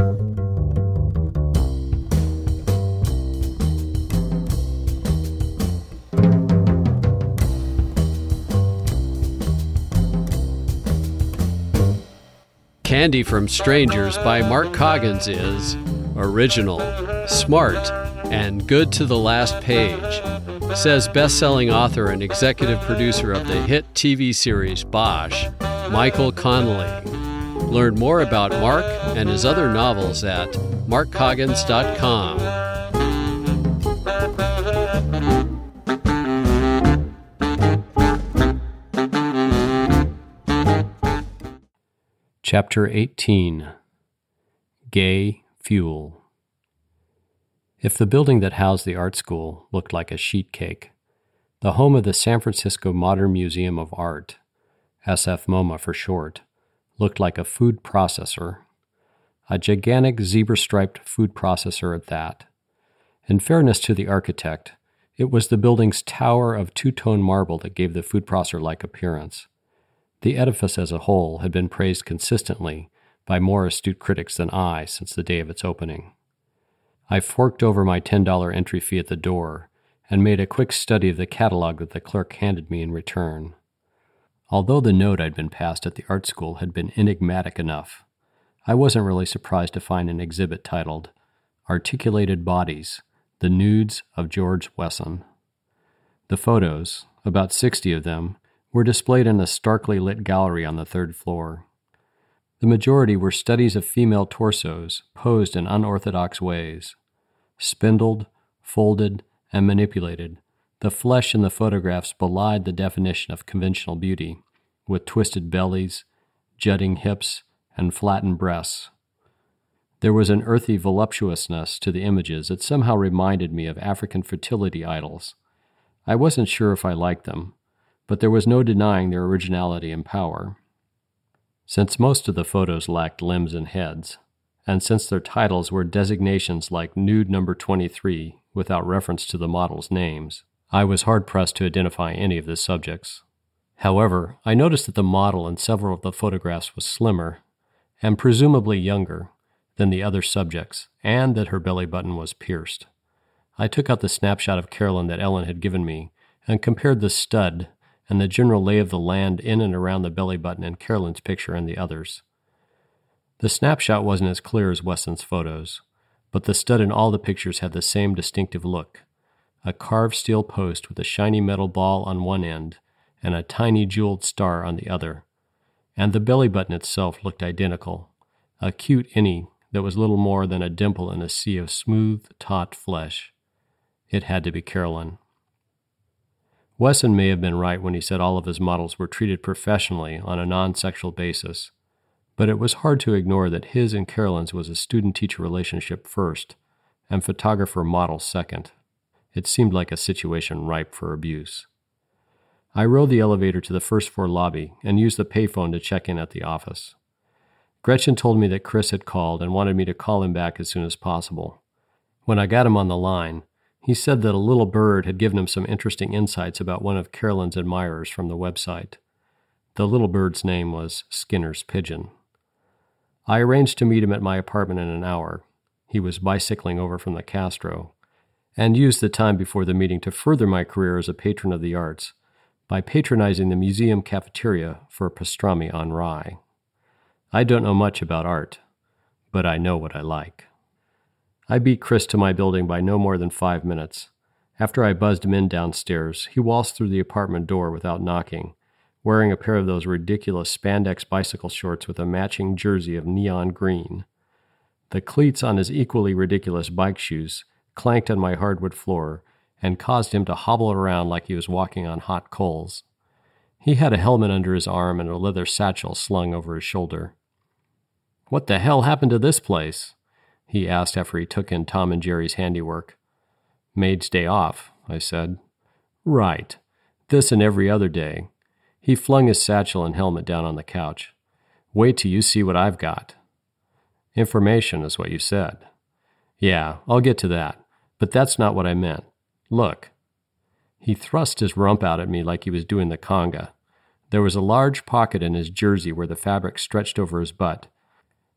Candy from Strangers by Mark Coggins is original, smart, and good to the last page, says best-selling author and executive producer of the hit TV series Bosch, Michael Connelly. Learn more about Mark and his other novels at markcoggins.com. Chapter 18. Gay Fuel. If the building that housed the art school looked like a sheet cake, the home of the San Francisco Modern Museum of Art, SF-MoMA for short, looked like a food processor, a gigantic zebra-striped food processor at that. In fairness to the architect, it was the building's tower of two-tone marble that gave the food processor-like appearance. The edifice as a whole had been praised consistently by more astute critics than I since the day of its opening. I forked over my $10 entry fee at the door and made a quick study of the catalog that the clerk handed me in return. Although the note I'd been passed at the art school had been enigmatic enough, I wasn't really surprised to find an exhibit titled Articulated Bodies, The Nudes of George Wesson. The photos, about 60 of them, were displayed in a starkly lit gallery on the third floor. The majority were studies of female torsos posed in unorthodox ways. Spindled, folded, and manipulated, the flesh in the photographs belied the definition of conventional beauty, with twisted bellies, jutting hips, and flattened breasts. There was an earthy voluptuousness to the images that somehow reminded me of African fertility idols. I wasn't sure if I liked them, but there was no denying their originality and power. Since most of the photos lacked limbs and heads, and since their titles were designations like Nude Number 23 without reference to the models' names, I was hard-pressed to identify any of the subjects. However, I noticed that the model in several of the photographs was slimmer, and presumably younger, than the other subjects, and that her belly button was pierced. I took out the snapshot of Carolyn that Ellen had given me and compared the stud and the general lay of the land in and around the belly button in Carolyn's picture and the others. The snapshot wasn't as clear as Wesson's photos, but the stud in all the pictures had the same distinctive look, a carved steel post with a shiny metal ball on one end and a tiny jeweled star on the other, and the belly button itself looked identical, a cute innie that was little more than a dimple in a sea of smooth, taut flesh. It had to be Carolyn. Wesson may have been right when he said all of his models were treated professionally on a non-sexual basis, but it was hard to ignore that his and Carolyn's was a student-teacher relationship first, and photographer-model second. It seemed like a situation ripe for abuse. I rode the elevator to the first-floor lobby and used the payphone to check in at the office. Gretchen told me that Chris had called and wanted me to call him back as soon as possible. When I got him on the line, he said that a little bird had given him some interesting insights about one of Carolyn's admirers from the website. The little bird's name was Skinner's Pigeon. I arranged to meet him at my apartment in an hour. He was bicycling over from the Castro, and used the time before the meeting to further my career as a patron of the arts by patronizing the museum cafeteria for pastrami on rye. I don't know much about art, but I know what I like. I beat Chris to my building by no more than 5 minutes. After I buzzed him in downstairs, he waltzed through the apartment door without knocking, wearing a pair of those ridiculous spandex bicycle shorts with a matching jersey of neon green. The cleats on his equally ridiculous bike shoes clanked on my hardwood floor and caused him to hobble around like he was walking on hot coals. He had a helmet under his arm and a leather satchel slung over his shoulder. "What the hell happened to this place?" he asked after he took in Tom and Jerry's handiwork. "Maid's day off," I said. "Right. This and every other day." He flung his satchel and helmet down on the couch. "Wait till you see what I've got." "Information is what you said." "Yeah, I'll get to that, but that's not what I meant. Look." He thrust his rump out at me like he was doing the conga. There was a large pocket in his jersey where the fabric stretched over his butt.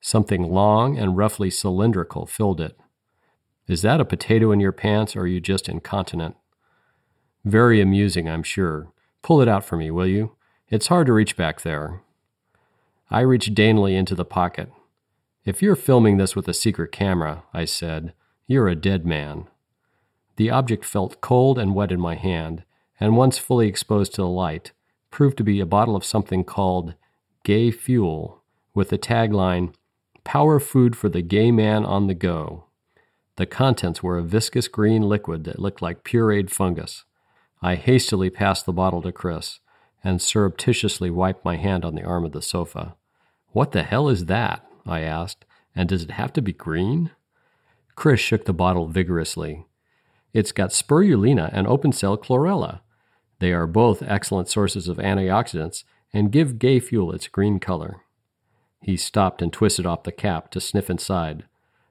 Something long and roughly cylindrical filled it. Is that a potato in your pants, or are you just incontinent? Very amusing, I'm sure. Pull it out for me, will you? It's hard to reach back there. I reached daintily into the pocket. If you're filming this with a secret camera, I said, you're a dead man. The object felt cold and wet in my hand, and once fully exposed to the light, proved to be a bottle of something called Gay Fuel, with the tagline, Power Food for the Gay Man on the Go. The contents were a viscous green liquid that looked like pureed fungus. I hastily passed the bottle to Chris and surreptitiously wiped my hand on the arm of the sofa. What the hell is that? I asked, and does it have to be green? Chris shook the bottle vigorously. It's got spirulina and open-cell chlorella. They are both excellent sources of antioxidants and give Gay Fuel its green color. He stopped and twisted off the cap to sniff inside.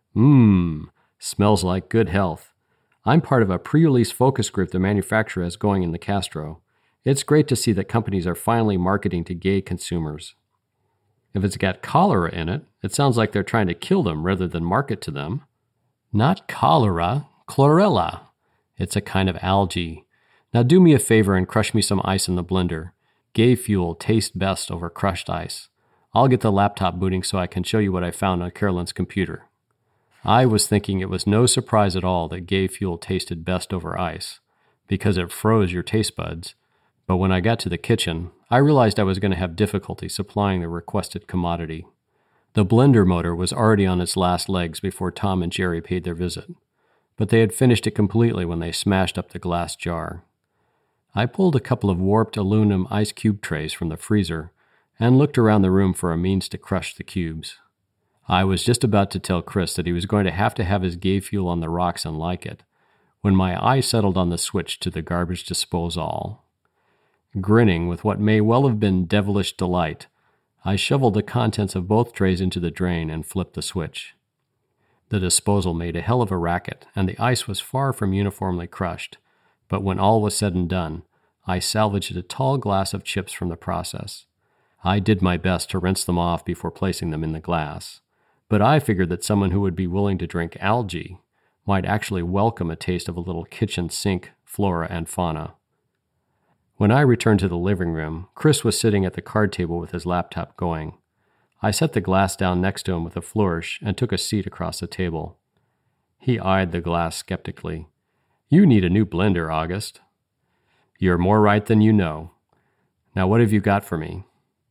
Smells like good health. I'm part of a pre-release focus group the manufacturer has going in the Castro. It's great to see that companies are finally marketing to gay consumers. If it's got cholera in it, it sounds like they're trying to kill them rather than market to them. Not cholera, chlorella. It's a kind of algae. Now do me a favor and crush me some ice in the blender. Gay Fuel tastes best over crushed ice. I'll get the laptop booting so I can show you what I found on Carolyn's computer. I was thinking it was no surprise at all that Gay Fuel tasted best over ice, because it froze your taste buds. But when I got to the kitchen, I realized I was going to have difficulty supplying the requested commodity. The blender motor was already on its last legs before Tom and Jerry paid their visit, but they had finished it completely when they smashed up the glass jar. I pulled a couple of warped aluminum ice cube trays from the freezer and looked around the room for a means to crush the cubes. I was just about to tell Chris that he was going to have his Gay Fuel on the rocks and like it, when my eye settled on the switch to the garbage disposal. Grinning with what may well have been devilish delight, I shoveled the contents of both trays into the drain and flipped the switch. The disposal made a hell of a racket, and the ice was far from uniformly crushed, but when all was said and done, I salvaged a tall glass of chips from the process. I did my best to rinse them off before placing them in the glass, but I figured that someone who would be willing to drink algae might actually welcome a taste of a little kitchen sink flora and fauna. When I returned to the living room, Chris was sitting at the card table with his laptop going. I set the glass down next to him with a flourish and took a seat across the table. He eyed the glass skeptically. You need a new blender, August. You're more right than you know. Now what have you got for me?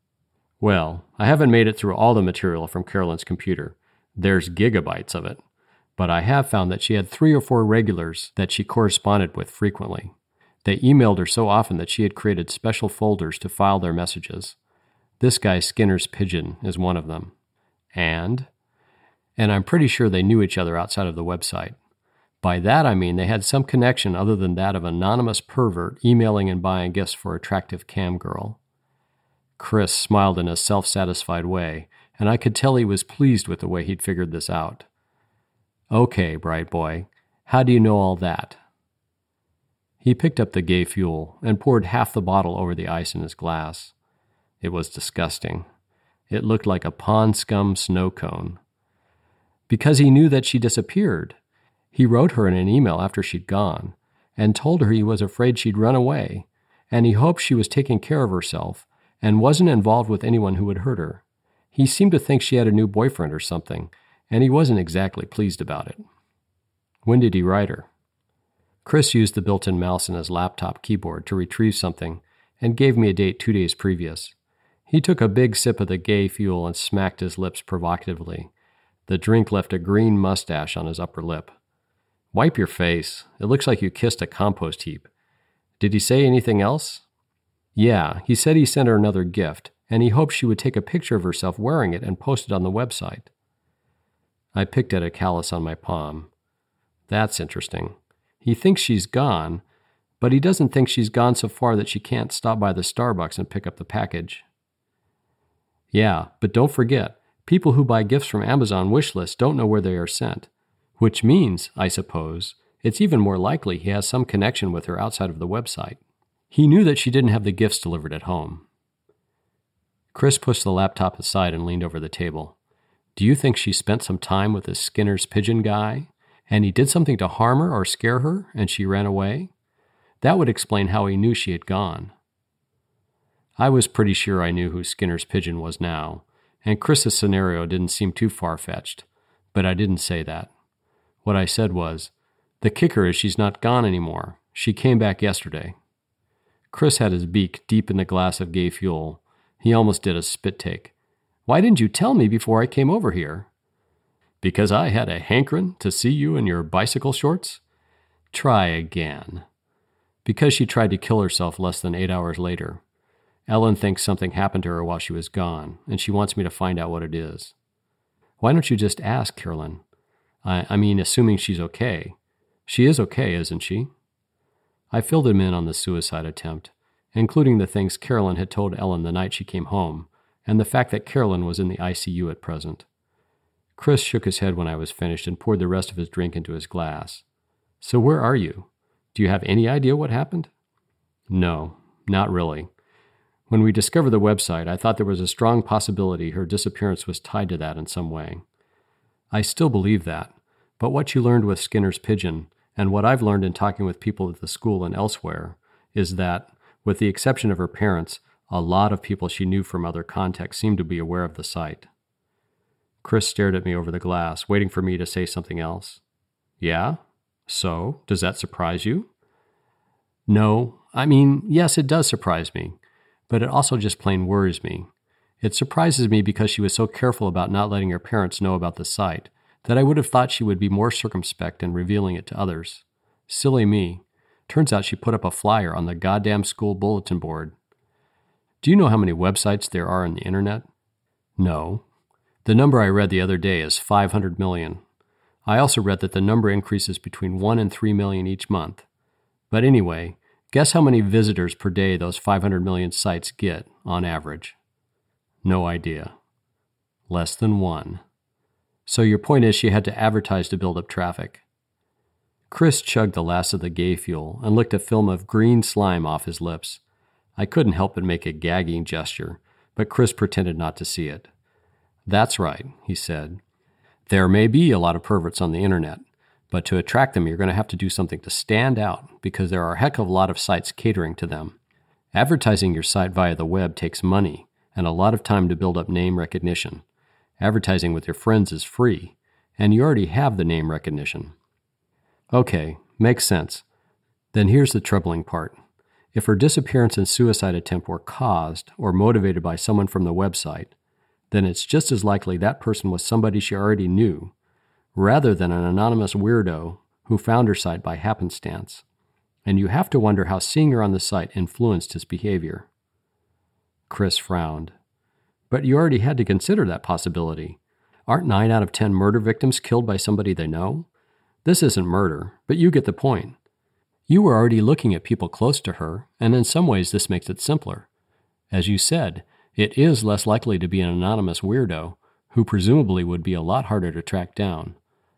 Well, I haven't made it through all the material from Carolyn's computer. There's gigabytes of it. But I have found that she had 3 or 4 regulars that she corresponded with frequently. They emailed her so often that she had created special folders to file their messages. This guy Skinner's Pigeon is one of them. And I'm pretty sure they knew each other outside of the website. By that I mean they had some connection other than that of an anonymous pervert emailing and buying gifts for attractive cam girl. Chris smiled in a self-satisfied way, and I could tell he was pleased with the way he'd figured this out. Okay, bright boy, how do you know all that? He picked up the Gay Fuel and poured half the bottle over the ice in his glass. It was disgusting. It looked like a pond scum snow cone. Because he knew that she disappeared. He wrote her in an email after she'd gone, and told her he was afraid she'd run away, and he hoped she was taking care of herself and wasn't involved with anyone who would hurt her. He seemed to think she had a new boyfriend or something, and he wasn't exactly pleased about it. When did he write her? Chris used the built-in mouse in his laptop keyboard to retrieve something and gave me a date 2 days previous. He took a big sip of the Gay Fuel and smacked his lips provocatively. The drink left a green mustache on his upper lip. Wipe your face. It looks like you kissed a compost heap. Did he say anything else? Yeah, he said he sent her another gift, and he hoped she would take a picture of herself wearing it and post it on the website. I picked at a callus on my palm. That's interesting. He thinks she's gone, but he doesn't think she's gone so far that she can't stop by the Starbucks and pick up the package. Yeah, but don't forget, people who buy gifts from Amazon wishlist don't know where they are sent, which means, I suppose, it's even more likely he has some connection with her outside of the website. He knew that she didn't have the gifts delivered at home. Chris pushed the laptop aside and leaned over the table. Do you think she spent some time with this Skinner's pigeon guy, and he did something to harm her or scare her, and she ran away? That would explain how he knew she had gone. I was pretty sure I knew who Skinner's pigeon was now, and Chris's scenario didn't seem too far-fetched, but I didn't say that. What I said was, the kicker is she's not gone anymore. She came back yesterday. Chris had his beak deep in the glass of Gay Fuel. He almost did a spit take. Why didn't you tell me before I came over here? Because I had a hankering to see you in your bicycle shorts? Try again. Because she tried to kill herself less than 8 hours later. Ellen thinks something happened to her while she was gone, and she wants me to find out what it is. Why don't you just ask, Carolyn? I mean, assuming she's okay. She is okay, isn't she? I filled him in on the suicide attempt, including the things Carolyn had told Ellen the night she came home, and the fact that Carolyn was in the ICU at present. Chris shook his head when I was finished and poured the rest of his drink into his glass. So where are you? Do you have any idea what happened? No, not really. When we discovered the website, I thought there was a strong possibility her disappearance was tied to that in some way. I still believe that, but what you learned with Skinner's pigeon, and what I've learned in talking with people at the school and elsewhere, is that, with the exception of her parents, a lot of people she knew from other contexts seemed to be aware of the site. Chris stared at me over the glass, waiting for me to say something else. Yeah? So, does that surprise you? No, I mean, yes, it does surprise me, but it also just plain worries me. It surprises me because she was so careful about not letting her parents know about the site that I would have thought she would be more circumspect in revealing it to others. Silly me. Turns out she put up a flyer on the goddamn school bulletin board. Do you know how many websites there are on the internet? No. The number I read the other day is 500 million. I also read that the number increases between 1 and 3 million each month. But anyway, guess how many visitors per day those 500 million sites get, on average? No idea. Less than 1. So your point is she had to advertise to build up traffic. Chris chugged the last of the Gay Fuel and licked a film of green slime off his lips. I couldn't help but make a gagging gesture, but Chris pretended not to see it. That's right, he said. There may be a lot of perverts on the internet, but to attract them you're going to have to do something to stand out because there are a heck of a lot of sites catering to them. Advertising your site via the web takes money and a lot of time to build up name recognition. Advertising with your friends is free, and you already have the name recognition. Okay, makes sense. Then here's the troubling part. If her disappearance and suicide attempt were caused or motivated by someone from the website, then it's just as likely that person was somebody she already knew, rather than an anonymous weirdo who found her site by happenstance. And you have to wonder how seeing her on the site influenced his behavior. Chris frowned. But you already had to consider that possibility. Aren't 9 out of 10 murder victims killed by somebody they know? This isn't murder, but you get the point. You were already looking at people close to her, and in some ways this makes it simpler. As you said, it is less likely to be an anonymous weirdo, who presumably would be a lot harder to track down.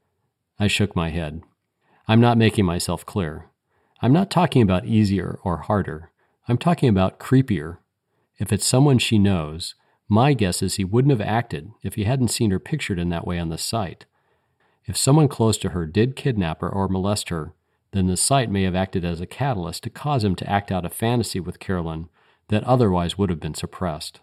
I shook my head. I'm not making myself clear. I'm not talking about easier or harder. I'm talking about creepier. If it's someone she knows, my guess is he wouldn't have acted if he hadn't seen her pictured in that way on the site. If someone close to her did kidnap her or molest her, then the site may have acted as a catalyst to cause him to act out a fantasy with Carolyn that otherwise would have been suppressed.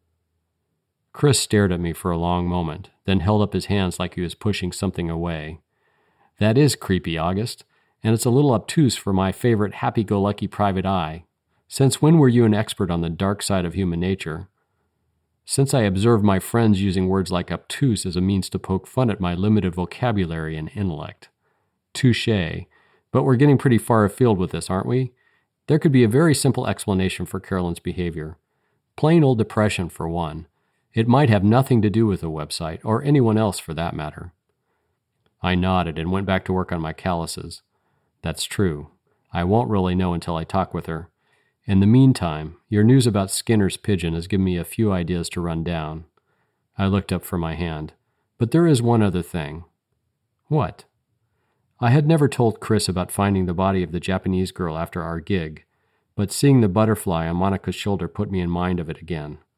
Chris stared at me for a long moment, then held up his hands like he was pushing something away. That is creepy, August, and it's a little obtuse for my favorite happy-go-lucky private eye. Since when were you an expert on the dark side of human nature? Since I observed my friends using words like obtuse as a means to poke fun at my limited vocabulary and intellect. Touché. But we're getting pretty far afield with this, aren't we? There could be a very simple explanation for Carolyn's behavior. Plain old depression, for one. It might have nothing to do with the website, or anyone else for that matter. I nodded and went back to work on my calluses. That's true. I won't really know until I talk with her. In the meantime, your news about Skinner's pigeon has given me a few ideas to run down. I looked up from my hand. But there is one other thing. What? I had never told Chris about finding the body of the Japanese girl after our gig, but seeing the butterfly on Monica's shoulder put me in mind of it again.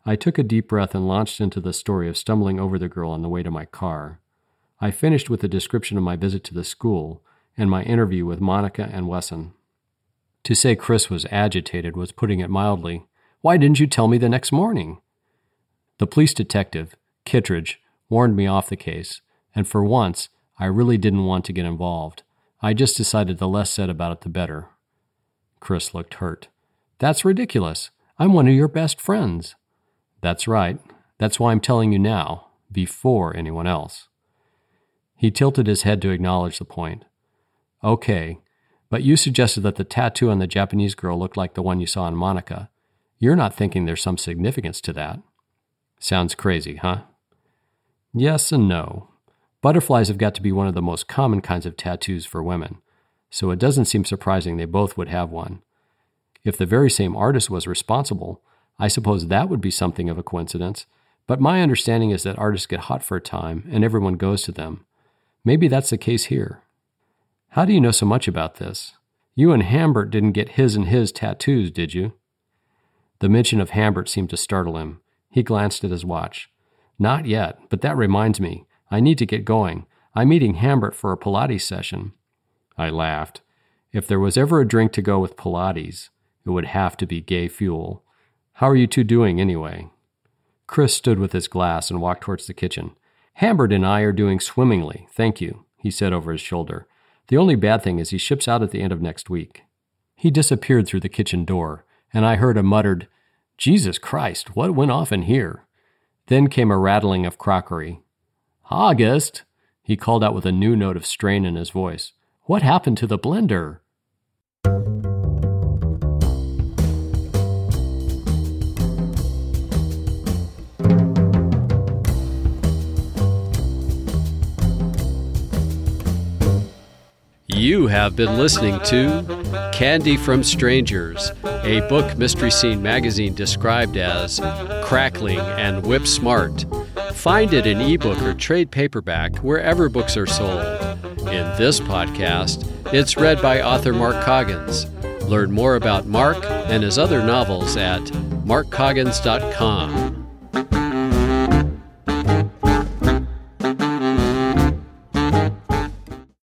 I took a deep breath and launched into the story of stumbling over the girl on the way to my car. I finished with a description of my visit to the school and my interview with Monica and Wesson. To say Chris was agitated was putting it mildly. Why didn't you tell me the next morning? The police detective, Kittredge, warned me off the case, and for once, I really didn't want to get involved. I just decided the less said about it the better. Chris looked hurt. That's ridiculous. I'm one of your best friends. That's right. That's why I'm telling you now, before anyone else. He tilted his head to acknowledge the point. Okay, but you suggested that the tattoo on the Japanese girl looked like the one you saw on Monica. You're not thinking there's some significance to that. Sounds crazy, huh? Yes and no. Butterflies have got to be one of the most common kinds of tattoos for women, so it doesn't seem surprising they both would have one. If the very same artist was responsible, I suppose that would be something of a coincidence, but my understanding is that artists get hot for a time and everyone goes to them. Maybe that's the case here. How do you know so much about this? You and Hambert didn't get his and his tattoos, did you? The mention of Hambert seemed to startle him. He glanced at his watch. Not yet, but that reminds me. I need to get going. I'm meeting Hambert for a Pilates session. I laughed. If there was ever a drink to go with Pilates, it would have to be Gay Fuel. How are you two doing anyway? Chris stood with his glass and walked towards the kitchen. Hambert and I are doing swimmingly, thank you, he said over his shoulder. The only bad thing is he ships out at the end of next week. He disappeared through the kitchen door, and I heard a muttered, Jesus Christ, what went off in here? Then came a rattling of crockery. August, he called out with a new note of strain in his voice. What happened to the blender? You have been listening to Candy from Strangers, a book Mystery Scene magazine described as crackling and whip smart. Find it in ebook or trade paperback wherever books are sold. In this podcast, it's read by author Mark Coggins. Learn more about Mark and his other novels at markcoggins.com.